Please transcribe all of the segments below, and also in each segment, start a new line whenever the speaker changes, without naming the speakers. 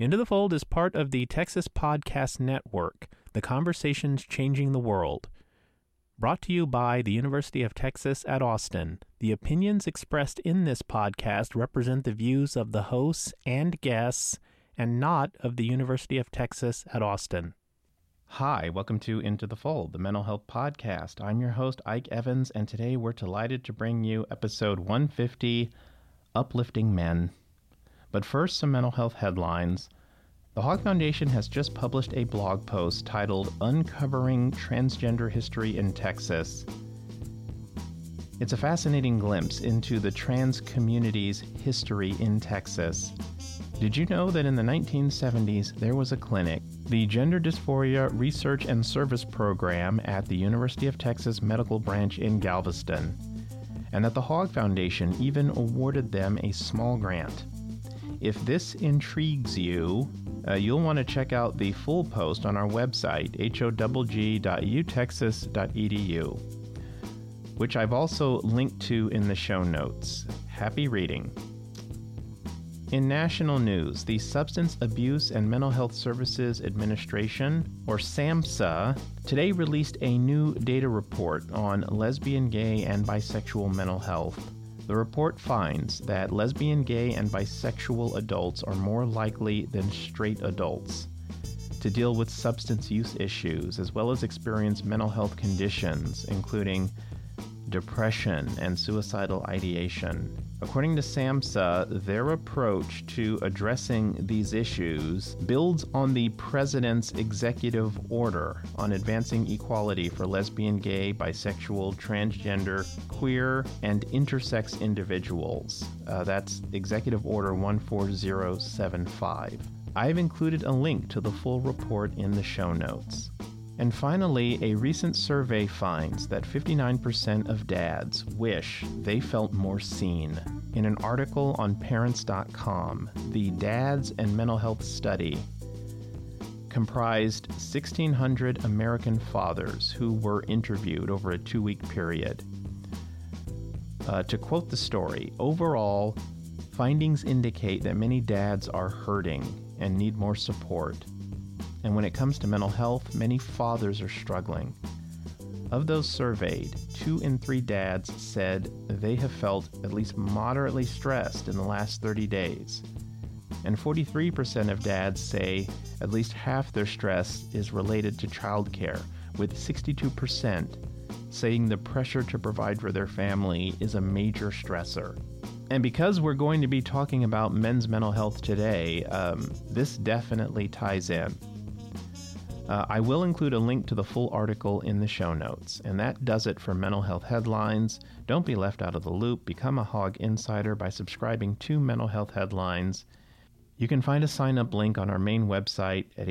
Into the Fold is part of the Texas Podcast Network, the conversations changing the world. Brought to you by the University of Texas at Austin, the opinions expressed in this podcast represent the views of the hosts and guests, and not of the University of Texas at Austin. Hi, welcome to Into the Fold, the mental health podcast. I'm your host, Ike Evans, and today we're delighted to bring you episode 150, Uplifting Men. But first, some mental health headlines. The Hogg Foundation has just published a blog post titled Uncovering Transgender History in Texas. It's a fascinating glimpse into the trans community's history in Texas. Did you know that in the 1970s there was a clinic, the Gender Dysphoria Research and Service Program at the University of Texas Medical Branch in Galveston, and that the Hogg Foundation even awarded them a small grant? If this intrigues you, you'll want to check out the full post on our website, hogg.utexas.edu, which I've also linked to in the show notes. Happy reading. In national news, the Substance Abuse and Mental Health Services Administration, or SAMHSA, today released a new data report on lesbian, gay, and bisexual mental health. The report finds that lesbian, gay, and bisexual adults are more likely than straight adults to deal with substance use issues, as well as experience mental health conditions, including depression and suicidal ideation. According to SAMHSA, their approach to addressing these issues builds on the President's executive order on advancing equality for lesbian, gay, bisexual, transgender, queer, and intersex individuals. That's Executive Order 14075. I've included a link to the full report in the show notes. And finally, a recent survey finds that 59% of dads wish they felt more seen. In an article on Parents.com, the Dads and Mental Health Study comprised 1,600 American fathers who were interviewed over a 2-week period. To quote the story, overall, findings indicate that many dads are hurting and need more support. And when it comes to mental health, many fathers are struggling. Of those surveyed, 2 in 3 dads said they have felt at least moderately stressed in the last 30 days. And 43% of dads say at least half their stress is related to childcare, with 62% saying the pressure to provide for their family is a major stressor. And because we're going to be talking about men's mental health today, this definitely ties in. I will include a link to the full article in the show notes, and that does it for mental health headlines. Don't be left out of the loop. Become a Hogg Insider by subscribing to Mental Health Headlines. You can find a sign-up link on our main website at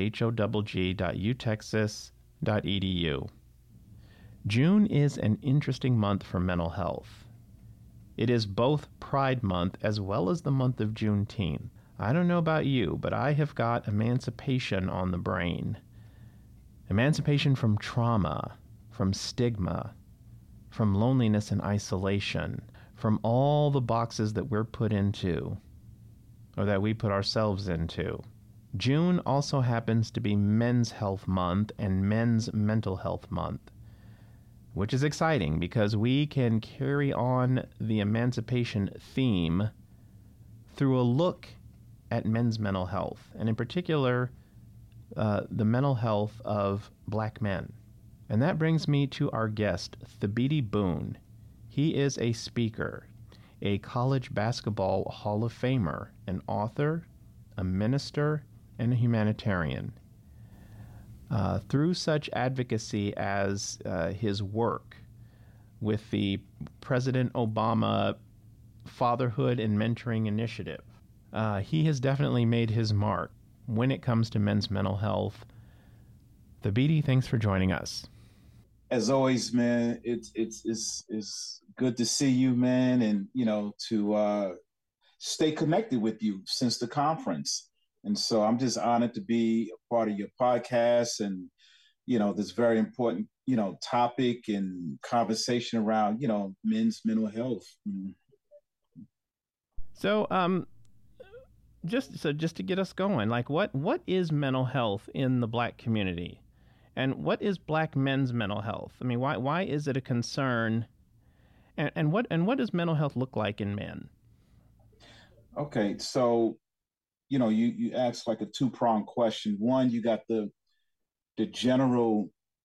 hogg.utexas.edu. June is an interesting month for mental health. It is both Pride Month as well as the month of Juneteenth. I don't know about you, but I have got emancipation on the brain. Emancipation from trauma, from stigma, from loneliness and isolation, from all the boxes that we're put into, or that we put ourselves into. June also happens to be Men's Health Month and Men's Mental Health Month, which is exciting because we can carry on the emancipation theme through a look at men's mental health, and in particular, the mental health of black men. And that brings me to our guest, Thabiti Boone. He is a speaker, a college basketball Hall of Famer, an author, a minister, and a humanitarian. Through such advocacy as his work with the President Obama Fatherhood and Mentoring Initiative, he has definitely made his mark when it comes to men's mental health. Thabiti, thanks for joining us.
As always, man, it's good to see you, man, and to stay connected with you since the conference. And so I'm just honored to be a part of your podcast and this very important topic and conversation around men's mental health.
So just to get us going, like what is mental health in the Black community, and what is Black men's mental health? I mean, why is it a concern, and what does mental health look like in men?
Okay, so you asked like a two-pronged question. One, you got the general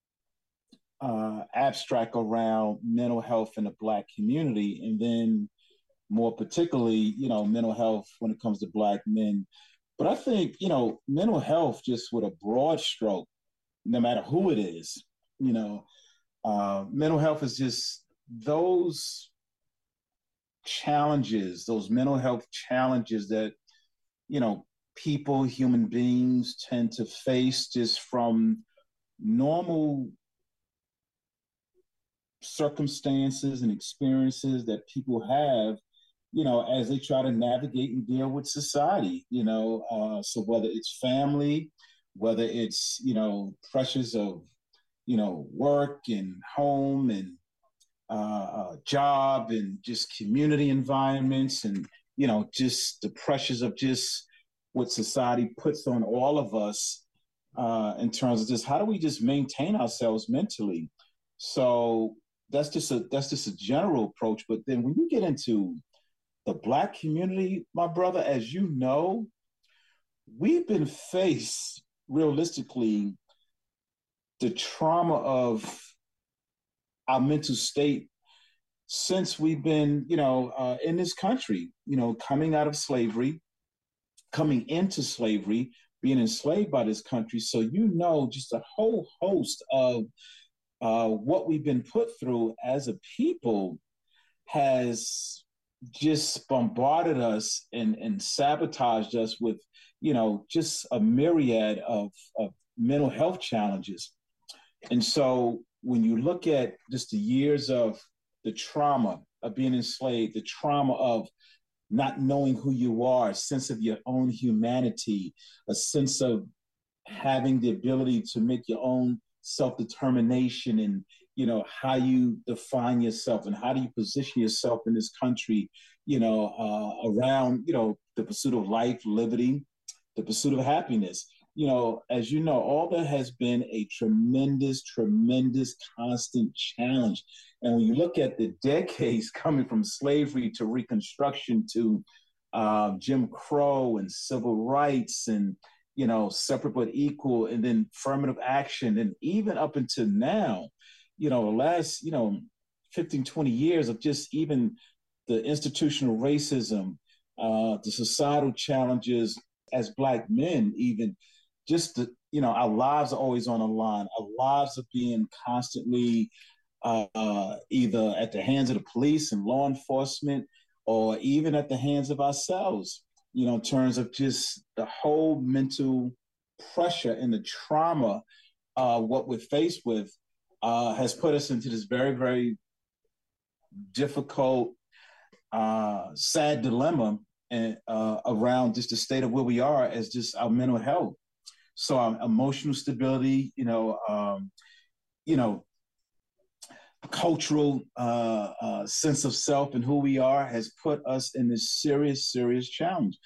abstract around mental health in the Black community, and then more particularly, mental health when it comes to Black men. But I think, mental health, just with a broad stroke, no matter who it is, you know, mental health is just those challenges, those mental health challenges that, people, human beings tend to face just from normal circumstances and experiences that people have, as they try to navigate and deal with society, so whether it's family, whether it's, pressures of, work and home and job and just community environments and, just the pressures of just what society puts on all of us in terms of just how do we just maintain ourselves mentally. So that's just a general approach. But then when you get into the Black community, my brother, as you know, we've been faced realistically the trauma of our mental state since we've been, in this country, coming out of slavery, coming into slavery, being enslaved by this country. So, just a whole host of what we've been put through as a people has just bombarded us and sabotaged us with, just a myriad of mental health challenges. And so when you look at just the years of the trauma of being enslaved, the trauma of not knowing who you are, a sense of your own humanity, a sense of having the ability to make your own self-determination and how you define yourself and how do you position yourself in this country, around the pursuit of life, liberty, the pursuit of happiness. As you know, all that has been a tremendous, tremendous, constant challenge. And when you look at the decades coming from slavery to Reconstruction to Jim Crow and civil rights and separate but equal, and then affirmative action, and even up until now, the last 15, 20 years of just even the institutional racism, the societal challenges as Black men, even just the our lives are always on the line. Our lives are being constantly either at the hands of the police and law enforcement, or even at the hands of ourselves. In terms of just the whole mental pressure and the trauma, what we're faced with has put us into this very, very difficult, sad dilemma and around just the state of where we are as just our mental health. So our emotional stability, you know, cultural sense of self and who we are has put us in this serious, serious challenge.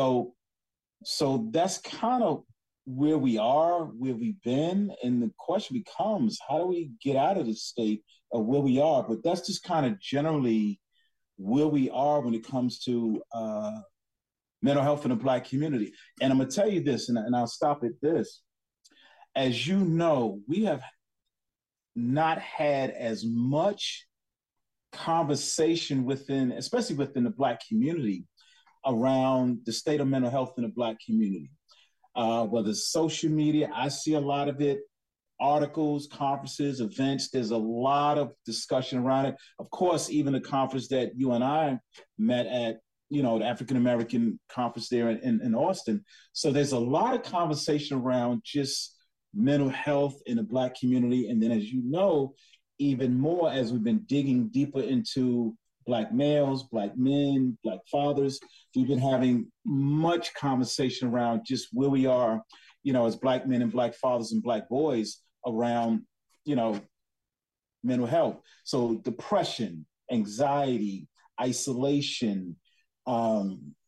So that's kind of where we are, where we've been, and the question becomes, how do we get out of this state of where we are? But that's just kind of generally where we are when it comes to mental health in the Black community. And I'm gonna tell you this, and I'll stop at this. As you know, we have not had as much conversation within, especially within the Black community, around the state of mental health in the Black community. Whether it's social media, I see a lot of it, articles, conferences, events. There's a lot of discussion around it. Of course, even the conference that you and I met at, the African American conference there in Austin. So there's a lot of conversation around just mental health in the Black community. And then, as you know, even more as we've been digging deeper into Black males, Black men, Black fathers, we've been having much conversation around just where we are, as Black men and Black fathers and Black boys around, mental health. So depression, anxiety, isolation,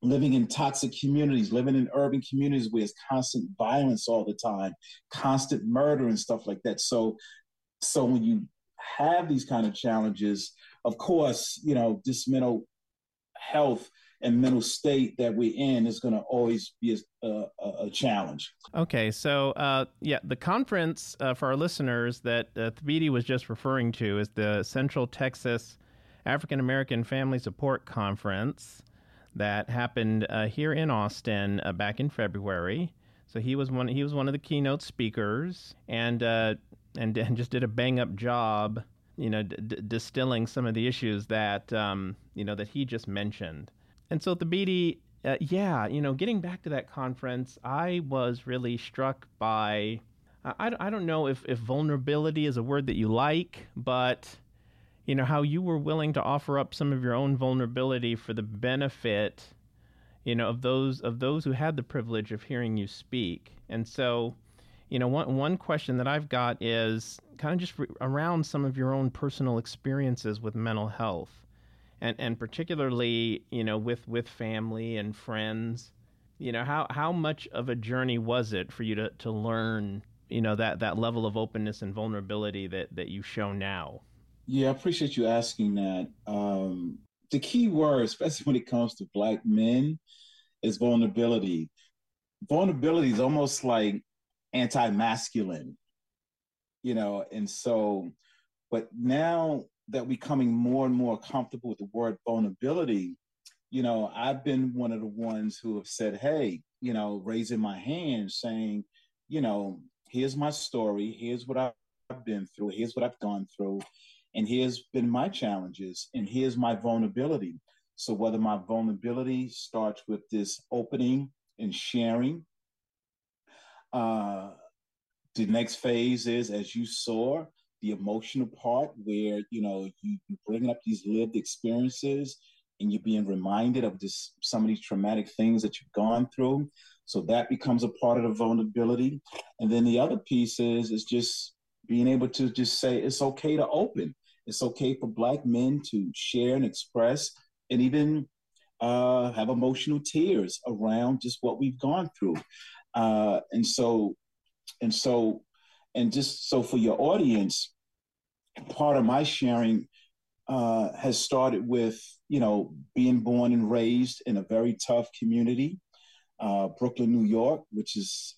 living in toxic communities, living in urban communities where there's constant violence all the time, constant murder and stuff like that. So when you have these kind of challenges, of course, this mental health and mental state that we're in is going to always be a challenge.
Okay, so yeah, the conference for our listeners that Thabiti was just referring to is the Central Texas African American Family Support Conference that happened here in Austin back in February. So he was one of the keynote speakers, and just did a bang up job, distilling some of the issues that that he just mentioned. And so Thabiti, getting back to that conference, I was really struck by, I don't know if vulnerability is a word that you like, but how you were willing to offer up some of your own vulnerability for the benefit, of those who had the privilege of hearing you speak. And so, one question that I've got is kind of just around some of your own personal experiences with mental health, and particularly, with family and friends. How much of a journey was it for you to learn, that level of openness and vulnerability that you show now?
Yeah, I appreciate you asking that. The key word, especially when it comes to Black men, is vulnerability. Vulnerability is almost like anti-masculine, and so, but now that we're becoming more and more comfortable with the word vulnerability, I've been one of the ones who have said, hey, raising my hand saying, here's my story, here's what I've been through, here's what I've gone through, and here's been my challenges, and here's my vulnerability. So whether my vulnerability starts with this opening and sharing, the next phase is, as you saw, the emotional part where you bringing up these lived experiences and you're being reminded of this some of these traumatic things that you've gone through. So that becomes a part of the vulnerability. And then the other piece is just being able to just say it's okay to open. It's okay for Black men to share and express and even have emotional tears around just what we've gone through. And so, and so, and just so for your audience, part of my sharing has started with, being born and raised in a very tough community, Brooklyn, New York, which is,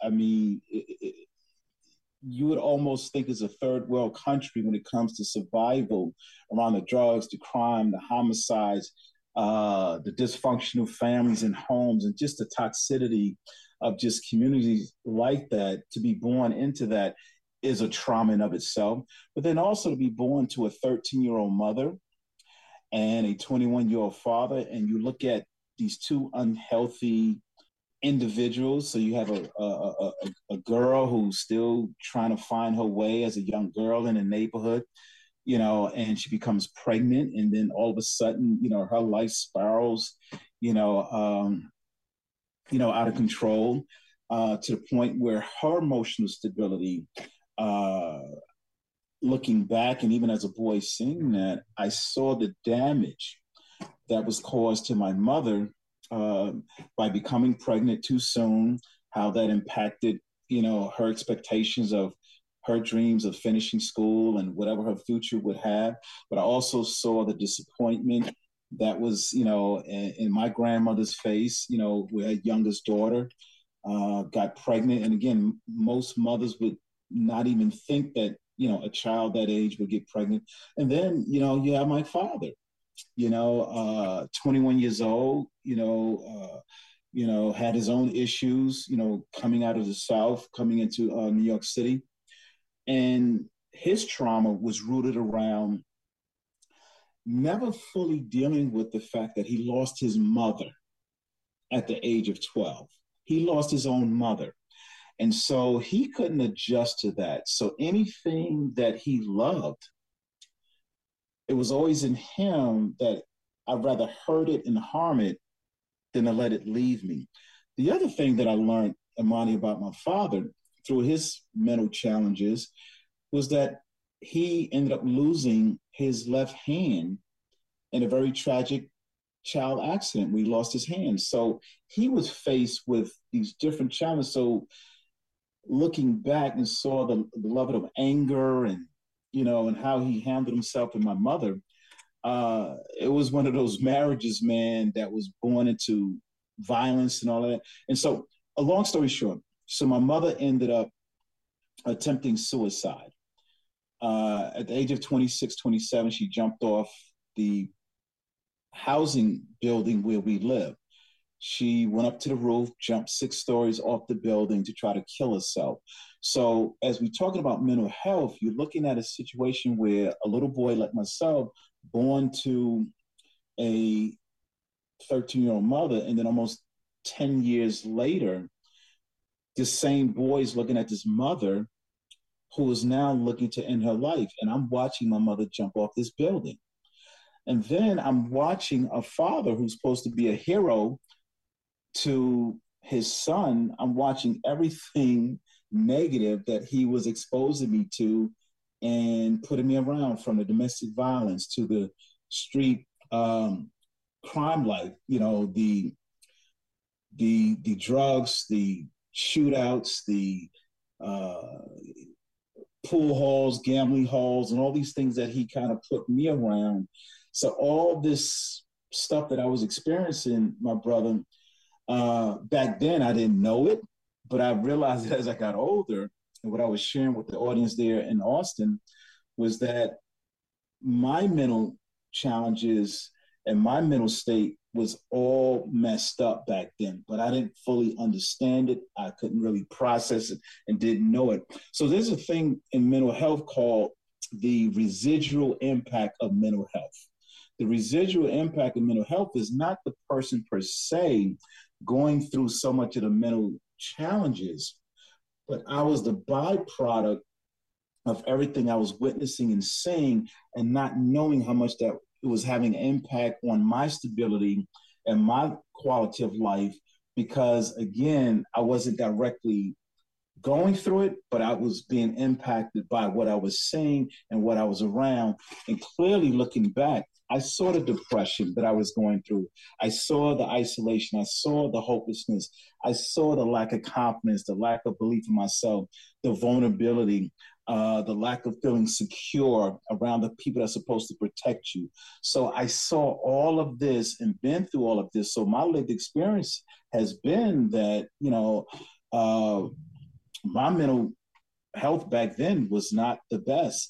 you would almost think is a third world country when it comes to survival around the drugs, the crime, the homicides, the dysfunctional families and homes, and just the toxicity of just communities like that. To be born into that is a trauma in of itself. But then also to be born to a 13-year-old mother and a 21-year-old father, and you look at these two unhealthy individuals. So you have a girl who's still trying to find her way as a young girl in a neighborhood, and she becomes pregnant, and then all of a sudden, her life spirals, out of control, to the point where her emotional stability, looking back, and even as a boy seeing that, I saw the damage that was caused to my mother by becoming pregnant too soon, how that impacted, her expectations of her dreams of finishing school and whatever her future would have. But I also saw the disappointment that was, in my grandmother's face, where her youngest daughter got pregnant. And again, most mothers would not even think that, a child that age would get pregnant. And then, you have my father, 21 years old, had his own issues, coming out of the South, coming into New York City. And his trauma was rooted around never fully dealing with the fact that he lost his mother at the age of 12. He lost his own mother. And so he couldn't adjust to that. So anything that he loved, it was always in him that I'd rather hurt it and harm it than to let it leave me. The other thing that I learned, Imani, about my father through his mental challenges was that he ended up losing his left hand in a very tragic child accident where he lost his hand. So he was faced with these different challenges. So looking back and saw the level of anger and, and how he handled himself and my mother, it was one of those marriages, man, that was born into violence and all of that. And so, a long story short, so my mother ended up attempting suicide. At the age of 26, 27, she jumped off the housing building where we live. She went up to the roof, jumped 6 stories off the building to try to kill herself. So, as we're talking about mental health, you're looking at a situation where a little boy like myself, born to a 13-year-old mother, and then almost 10 years later, this same boy is looking at this mother who is now looking to end her life. And I'm watching my mother jump off this building. And then I'm watching a father who's supposed to be a hero to his son. I'm watching everything negative that he was exposing me to and putting me around, from the domestic violence to the street crime life, the drugs, the shootouts, the uh, pool halls, gambling halls, and all these things that he kind of put me around. So all this stuff that I was experiencing, my brother, back then I didn't know it, but I realized it as I got older. And what I was sharing with the audience there in Austin was that my mental challenges and my mental state was all messed up back then, but I didn't fully understand it. I couldn't really process it and didn't know it. So there's a thing in mental health called the residual impact of mental health. The residual impact of mental health is not the person per se going through so much of the mental challenges, but I was the byproduct of everything I was witnessing and seeing, and not knowing how much that it was having an impact on my stability and my quality of life. Because again, I wasn't directly going through it, but I was being impacted by what I was seeing and what I was around. And clearly looking back, I saw the depression that I was going through. I saw the isolation. I saw the hopelessness. I saw the lack of confidence, the lack of belief in myself, the vulnerability, the lack of feeling secure around the people that are supposed to protect you. So I saw all of this and been through all of this. So my lived experience has been that, my mental health back then was not the best.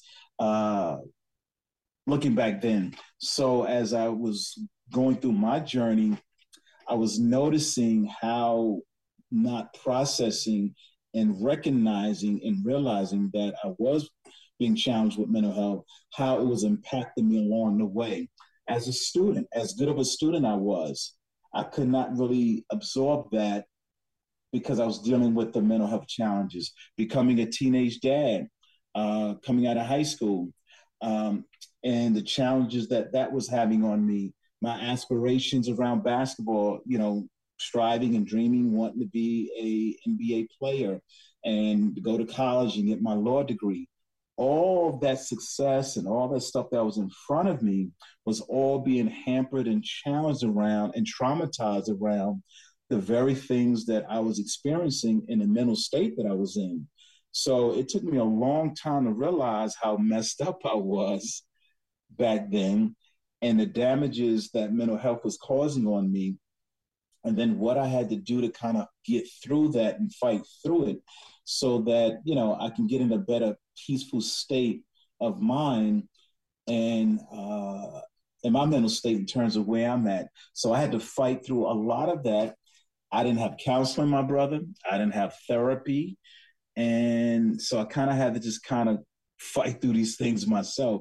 Looking back then. So as I was going through my journey, I was noticing how not processing and recognizing and realizing that I was being challenged with mental health, how it was impacting me along the way. As a student, as good of a student I was, I could not really absorb that because I was dealing with the mental health challenges, becoming a teenage dad, coming out of high school, um, and the challenges that that was having on me, my aspirations around basketball, striving and dreaming, wanting to be a NBA player and go to college and get my law degree. All of that success and all that stuff that was in front of me was all being hampered and challenged around and traumatized around the very things that I was experiencing in the mental state that I was in. So it took me a long time to realize how messed up I was back then and the damages that mental health was causing on me. And then what I had to do to kind of get through that and fight through it so that, I can get in a better peaceful state of mind and in my mental state in terms of where I'm at. So I had to fight through a lot of that. I didn't have counseling, my brother. I didn't have therapy. And so I kind of had to just kind of fight through these things myself.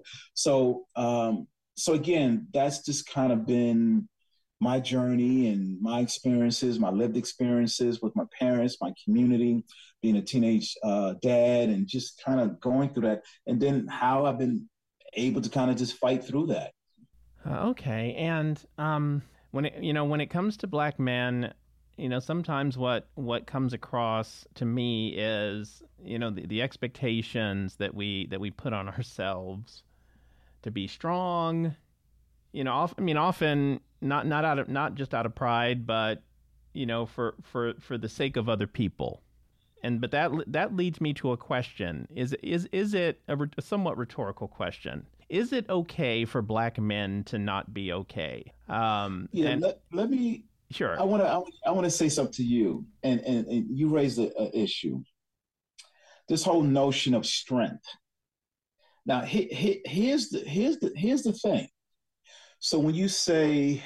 So again, that's just kind of been my journey and my experiences, my lived experiences with my parents, my community, being a teenage dad, and just kind of going through that, and then how I've been able to kind of just fight through that.
Okay, and when it comes to black men, sometimes what comes across to me is the expectations that we put on ourselves to be strong. Often not just out of pride, but for the sake of other people. But that leads me to a question: is it a somewhat rhetorical question? Is it okay for Black men to not be okay?
Let me.
Sure.
I want to say something to you, and you raised an issue. This whole notion of strength. Now, here's the thing. So when you say,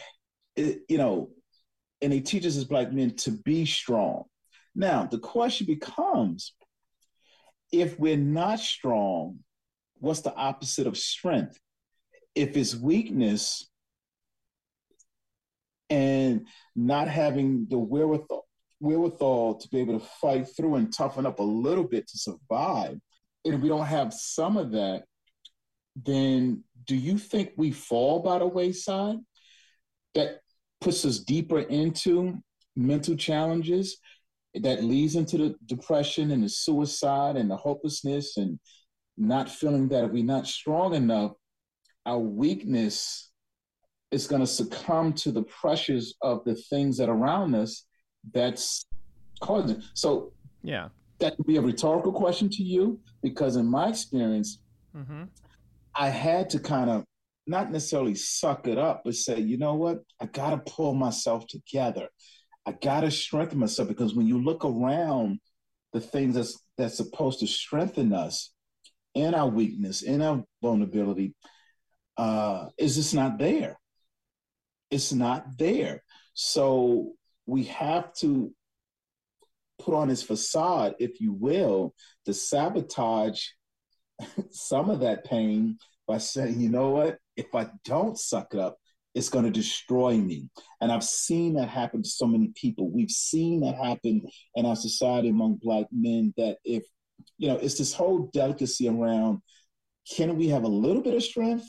and he teaches us Black men to be strong. Now, the question becomes, if we're not strong, what's the opposite of strength? If it's weakness and not having the wherewithal to be able to fight through and toughen up a little bit to survive, and if we don't have some of that, then do you think we fall by the wayside? That puts us deeper into mental challenges, that leads into the depression and the suicide and the hopelessness, and not feeling that if we're not strong enough, our weakness is going to succumb to the pressures of the things that are around us that's causing it. So
yeah,
that could be a rhetorical question to you, because in my experience, I had to kind of not necessarily suck it up, but say, you know what? I got to pull myself together. I got to strengthen myself, because when you look around, the things that's supposed to strengthen us in our weakness, in our vulnerability, is just not there. It's not there. So we have to put on this facade, if you will, to sabotage some of that pain by saying, you know what, if I don't suck it up, it's going to destroy me. And I've seen that happen to so many people. We've seen that happen in our society among Black men, that if, it's this whole delicacy around, can we have a little bit of strength,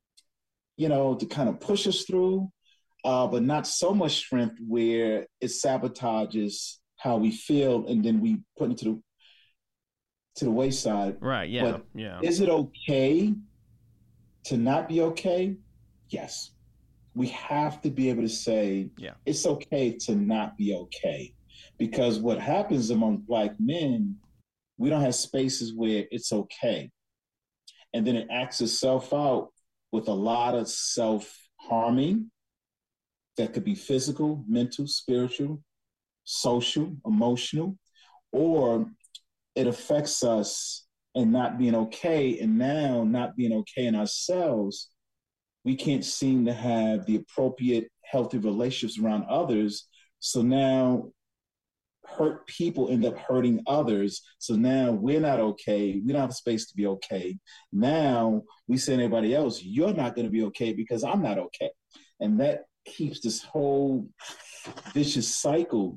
to kind of push us through, but not so much strength where it sabotages how we feel, and then we put it to the wayside.
Right. Yeah.
But
yeah.
Is it okay to not be okay? Yes. We have to be able to say, it's okay to not be okay. Because what happens among Black men, we don't have spaces where it's okay. And then it acts itself out with a lot of self-harming that could be physical, mental, spiritual, social, emotional, or it affects us in not being okay. And now, not being okay in ourselves, we can't seem to have the appropriate healthy relationships around others. So now hurt people end up hurting others. So now we're not okay. We don't have a space to be okay. Now we say to everybody else, you're not going to be okay because I'm not okay. And that keeps this whole vicious cycle,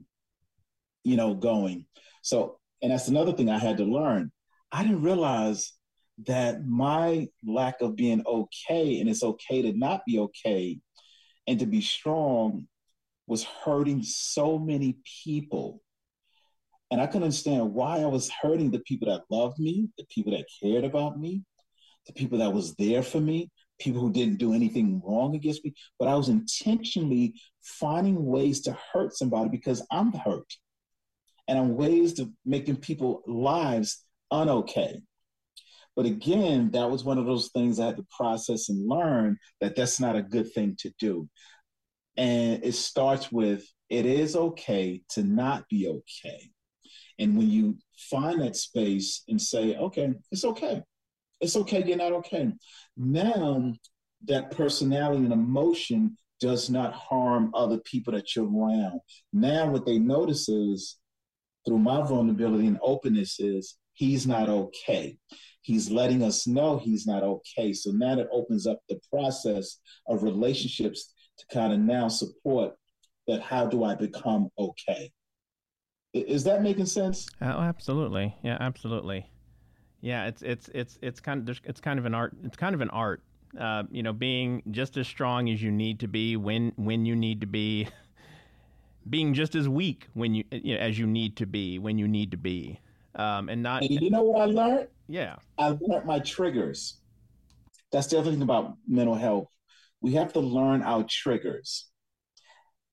going. So, and that's another thing I had to learn. I didn't realize that my lack of being okay, and it's okay to not be okay and to be strong, was hurting so many people. And I couldn't understand why I was hurting the people that loved me, the people that cared about me, the people that was there for me, people who didn't do anything wrong against me. But I was intentionally finding ways to hurt somebody because I'm hurt. And I'm ways to making people's lives unokay. But again, that was one of those things I had to process and learn that that's not a good thing to do. And it starts with, it is okay to not be okay. And when you find that space and say, okay, it's okay. It's okay, you're not okay. Now that personality and emotion does not harm other people that you're around. Now what they notice is, through my vulnerability and openness, is he's not okay. He's letting us know he's not okay. So now that opens up the process of relationships to kind of now support that. How do I become okay? Is that making sense?
Oh, absolutely. Yeah, absolutely. Yeah, it's kind of an art. It's kind of an art. Being just as strong as you need to be when you need to be, being just as weak as you need to be when you need to be, and not.
And you know what I learned?
Yeah,
I learned my triggers. That's the other thing about mental health. We have to learn our triggers.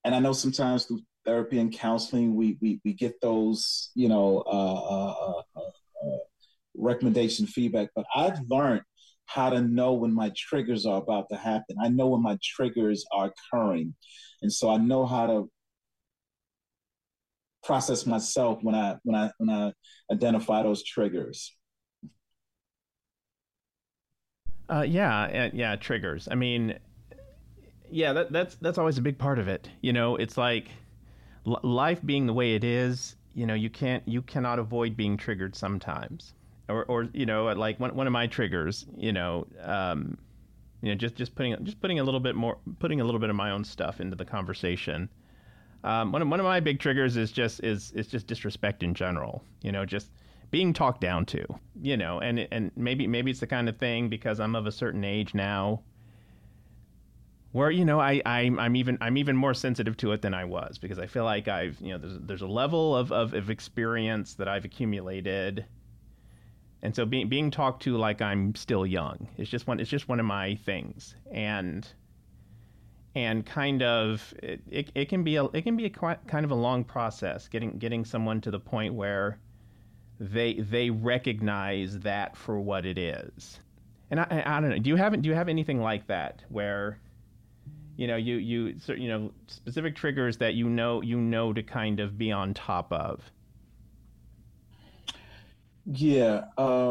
And I know sometimes through therapy and counseling, we get those, recommendation feedback, but I've learned how to know when my triggers are about to happen. I know when my triggers are occurring. And so I know how to process myself when I identify those triggers.
Yeah, triggers. I mean, yeah, that's always a big part of it. It's like life being the way it is. You cannot avoid being triggered sometimes, or like one of my triggers. Just putting a little bit more, putting a little bit of my own stuff into the conversation. One of my big triggers is just disrespect in general. Just being talked down to. And maybe it's the kind of thing because I'm of a certain age now where I'm even more sensitive to it than I was, because I feel like I've there's a level of experience that I've accumulated, and so being talked to like I'm still young is just one of my things. And kind of it can be a kind of a long process getting someone to the point where they recognize that for what it is. And I don't know, do you have anything like that where specific triggers that to kind of be on top of?
Yeah.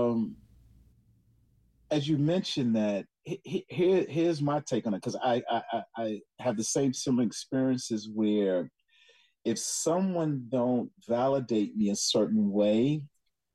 As you mentioned that, here's my take on it, because I have the same similar experiences where if someone don't validate me a certain way,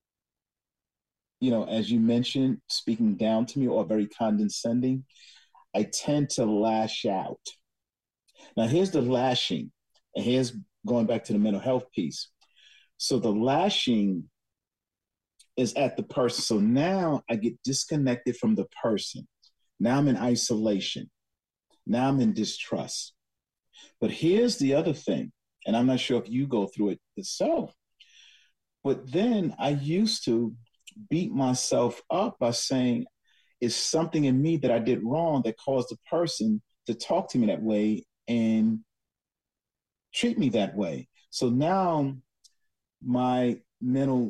as you mentioned, speaking down to me or very condescending, I tend to lash out. Now, here's the lashing, and here's going back to the mental health piece. So the lashing is at the person. So now I get disconnected from the person. Now I'm in isolation. Now I'm in distrust. But here's the other thing, and I'm not sure if you go through it yourself, but then I used to beat myself up by saying, it's something in me that I did wrong that caused the person to talk to me that way and treat me that way. So now my mental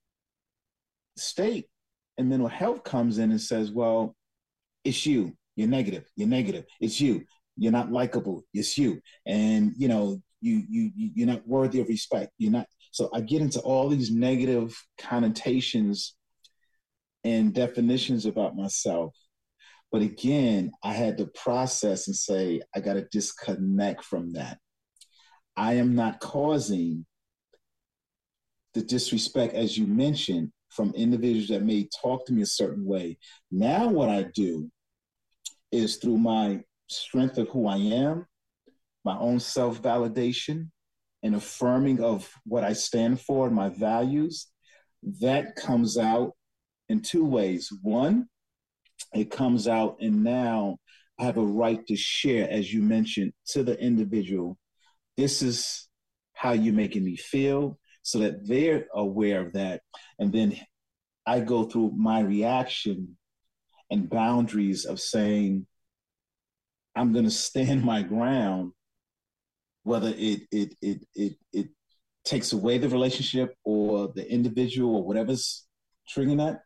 state and mental health comes in and says, well, it's you. You're negative. You're negative. It's you. You're not likable. It's you. And you're not worthy of respect. You're not. So I get into all these negative connotations and definitions about myself. But again, I had to process and say, I got to disconnect from that. I am not causing the disrespect, as you mentioned, from individuals that may talk to me a certain way. Now, what I do is through my strength of who I am, my own self validation, and affirming of what I stand for and my values, that comes out in two ways. One, it comes out, and now I have a right to share, as you mentioned, to the individual. This is how you're making me feel, so that they're aware of that. And then I go through my reaction and boundaries of saying, I'm going to stand my ground, whether it takes away the relationship or the individual or whatever's triggering that.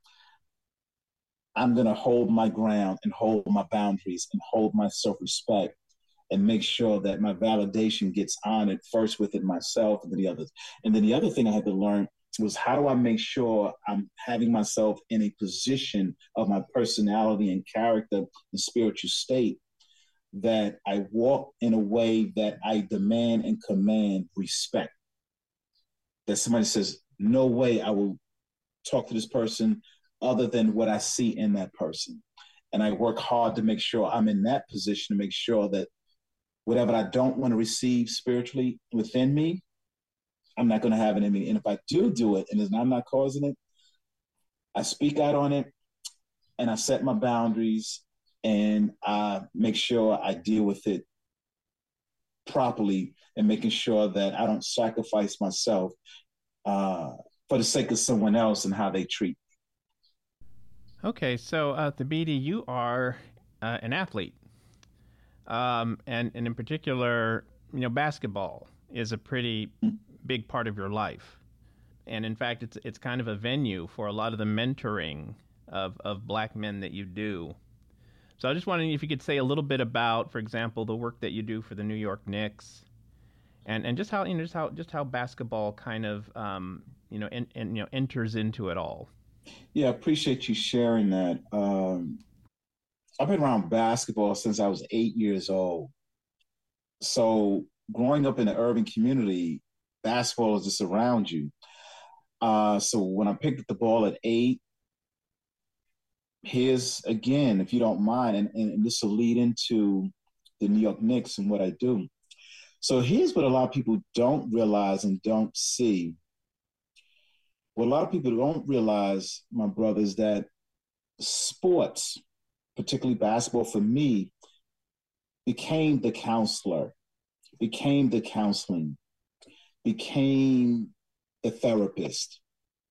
I'm going to hold my ground and hold my boundaries and hold my self respect and make sure that my validation gets honored first within myself and then the others. And then the other thing I had to learn was, how do I make sure I'm having myself in a position of my personality and character and spiritual state, that I walk in a way that I demand and command respect. That somebody says, no way I will talk to this person other than what I see in that person. And I work hard to make sure I'm in that position, to make sure that whatever I don't want to receive spiritually within me, I'm not going to have it in me. And if I do it and I'm not causing it, I speak out on it and I set my boundaries and I make sure I deal with it properly, and making sure that I don't sacrifice myself for the sake of someone else and how they treat me.
Okay, so Thabiti, you are an athlete, and in particular, basketball is a pretty big part of your life. And in fact, it's kind of a venue for a lot of the mentoring of black men that you do. So I just wondering if you could say a little bit about, for example, the work that you do for the New York Knicks, and just how how basketball kind of enters into it all.
Yeah, I appreciate you sharing that. I've been around basketball since I was 8 years old. So growing up in an urban community, basketball is just around you. So when I picked up the ball at 8, here's again, if you don't mind, and this will lead into the New York Knicks and what I do. So here's what a lot of people don't realize and don't see. What a lot of people don't realize, my brother, is that sports, particularly basketball for me, became the counselor, became the counseling, became the therapist,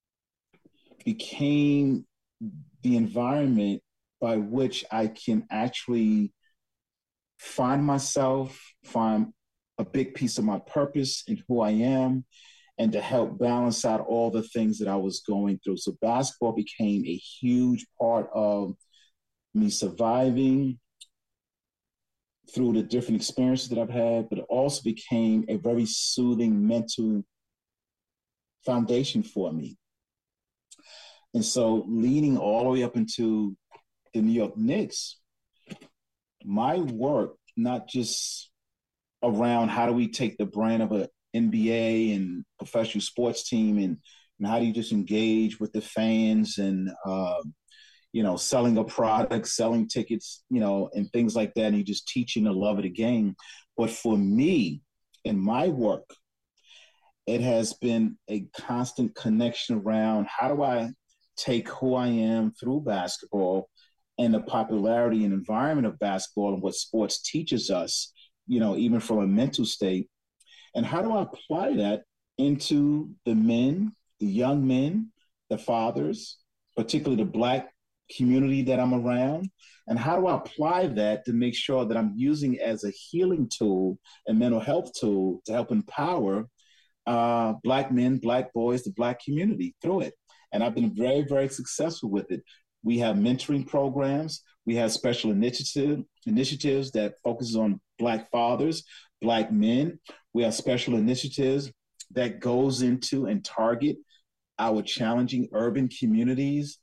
became the environment by which I can actually find myself, find a big piece of my purpose and who I am, and to help balance out all the things that I was going through. So basketball became a huge part of me surviving through the different experiences that I've had, but it also became a very soothing mental foundation for me. And so leading all the way up into the New York Knicks, my work, not just around how do we take the brand of an NBA and professional sports team and how do you just engage with the fans and, selling a product, selling tickets, and things like that. And you just teaching the love of the game. But for me, in my work, it has been a constant connection around how do I take who I am through basketball and the popularity and environment of basketball and what sports teaches us, even from a mental state. And how do I apply that into the men, the young men, the fathers, particularly the Black community that I'm around? And how do I apply that to make sure that I'm using it as a healing tool and mental health tool to help empower Black men, Black boys, the Black community through it? And I've been very, very successful with it. We have mentoring programs. We have special initiatives that focuses on Black fathers, Black men. We have special initiatives that goes into and target our challenging urban communities,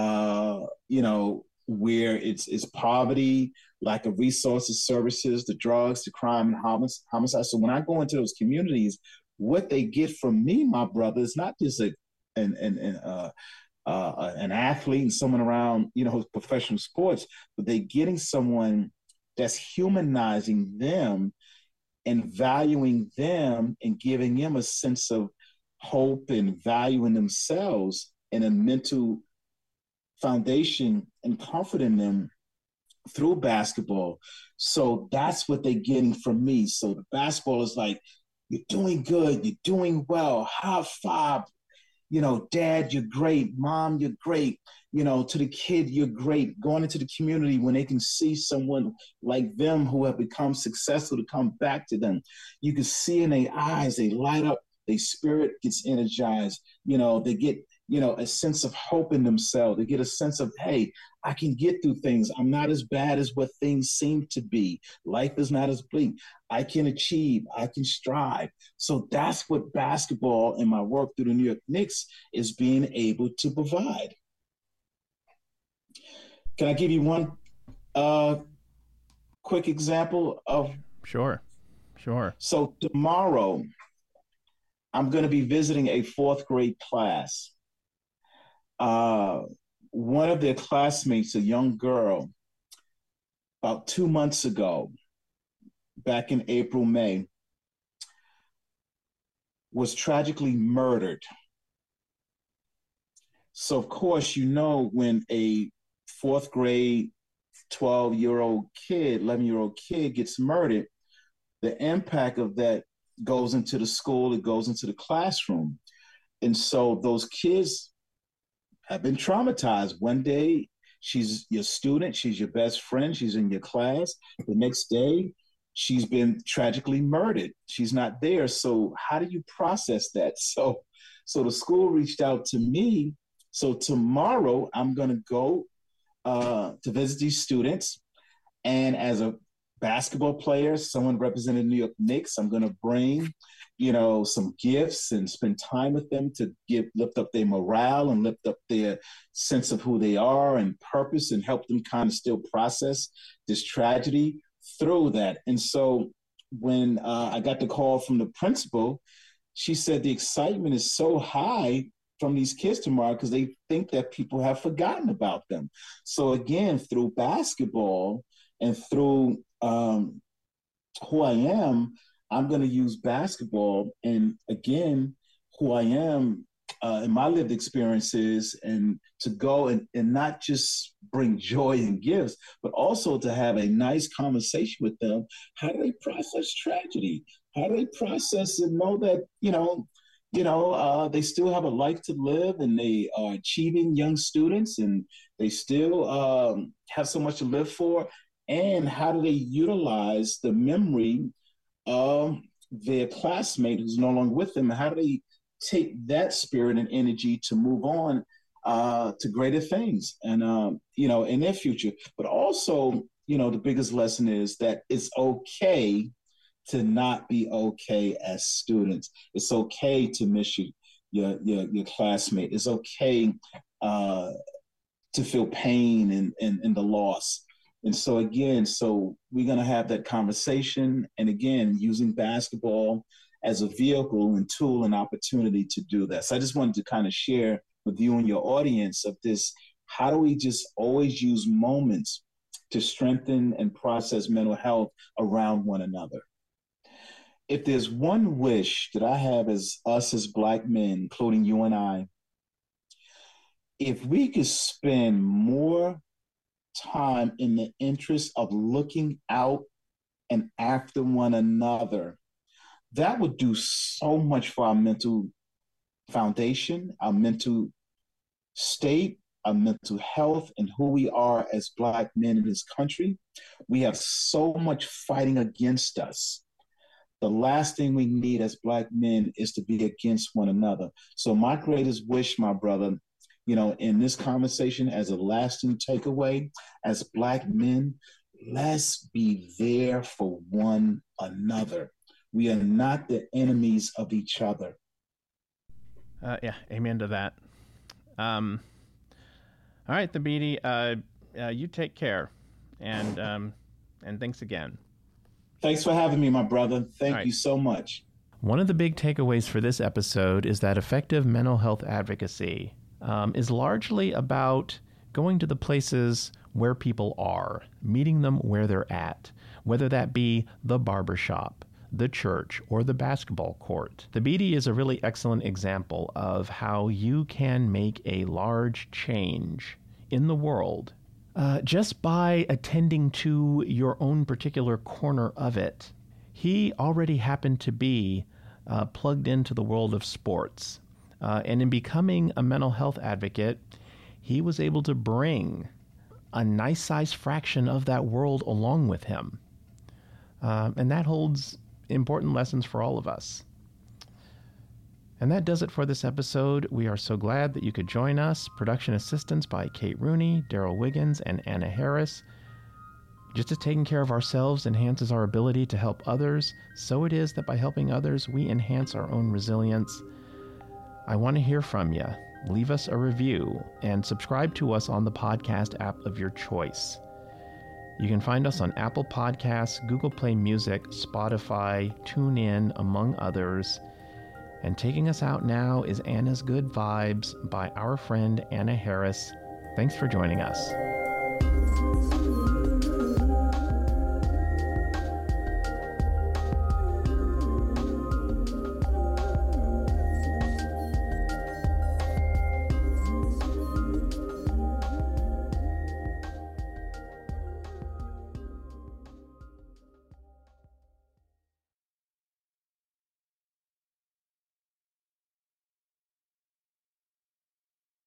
where it's poverty, lack of resources, services, the drugs, the crime, and homicide. So when I go into those communities, what they get from me, my brother, is not just an athlete and someone around, who's professional sports, but they're getting someone that's humanizing them and valuing them and giving them a sense of hope and value in themselves and a mental foundation and comfort in them through basketball. So that's what they're getting from me. So the basketball is like, you're doing good, you're doing well, high five, dad, you're great, mom, you're great, to the kid, you're great. Going into the community when they can see someone like them who have become successful to come back to them, you can see in their eyes, they light up, their spirit gets energized, they get, a sense of hope in themselves. They get a sense of, hey, I can get through things. I'm not as bad as what things seem to be. Life is not as bleak. I can achieve. I can strive. So that's what basketball and my work through the New York Knicks is being able to provide. Can I give you one quick example of?
Sure.
So tomorrow, I'm going to be visiting a fourth grade class. One of their classmates, a young girl, about 2 months ago, back in April, May, was tragically murdered. So, of course, when a fourth grade, 12-year-old kid, 11-year-old kid gets murdered, the impact of that goes into the school, it goes into the classroom. And so those kids have been traumatized. One day, she's your student, she's your best friend, she's in your class. The next day, she's been tragically murdered. She's not there. So how do you process that? So the school reached out to me. So tomorrow I'm going to go to visit these students. And as a basketball player, someone representing New York Knicks, I'm going to bring, some gifts and spend time with them to lift up their morale and lift up their sense of who they are and purpose and help them kind of still process this tragedy through that. And so when I got the call from the principal, she said the excitement is so high from these kids tomorrow because they think that people have forgotten about them. So again, through basketball and through who I am, I'm going to use basketball and again, who I am in my lived experiences and to go and not just bring joy and gifts, but also to have a nice conversation with them. How do they process tragedy? How do they process and know that, they still have a life to live and they are achieving young students and they still have so much to live for? And how do they utilize the memory of their classmate who's no longer with them? How do they take that spirit and energy to move on to greater things and, in their future? But also, the biggest lesson is that it's okay to not be okay as students. It's okay to miss your classmate. It's okay to feel pain and the loss. And so again, we're going to have that conversation. And again, using basketball as a vehicle and tool and opportunity to do that. So I just wanted to kind of share with you and your audience of this. How do we just always use moments to strengthen and process mental health around one another? If there's one wish that I have as us as Black men, including you and I, if we could spend more time in the interest of looking out and after one another, that would do so much for our mental foundation, our mental state, our mental health, and who we are as Black men in this country. We have so much fighting against us. The last thing we need as Black men is to be against one another. So my greatest wish, my brother, in this conversation as a lasting takeaway, as Black men, let's be there for one another. We are not the enemies of each other.
Yeah, amen to that. All right, Thabiti, you take care, and thanks again.
Thanks for having me, my brother. Thank you so much.
One of the big takeaways for this episode is that effective mental health advocacy is largely about going to the places where people are, meeting them where they're at, whether that be the barbershop, the church, or the basketball court. Thabiti is a really excellent example of how you can make a large change in the world just by attending to your own particular corner of it. He already happened to be plugged into the world of sports. And in becoming a mental health advocate, he was able to bring a nice size fraction of that world along with him. And that holds important lessons for all of us. And that does it for this episode. We are so glad that you could join us. Production assistance by Kate Rooney, Daryl Wiggins, and Anna Harris. Just as taking care of ourselves enhances our ability to help others, so it is that by helping others, we enhance our own resilience. I want to hear from you. Leave us a review and subscribe to us on the podcast app of your choice. You can find us on Apple Podcasts, Google Play Music, Spotify, TuneIn, among others. And taking us out now is Anna's Good Vibes by our friend Anna Harris. Thanks for joining us.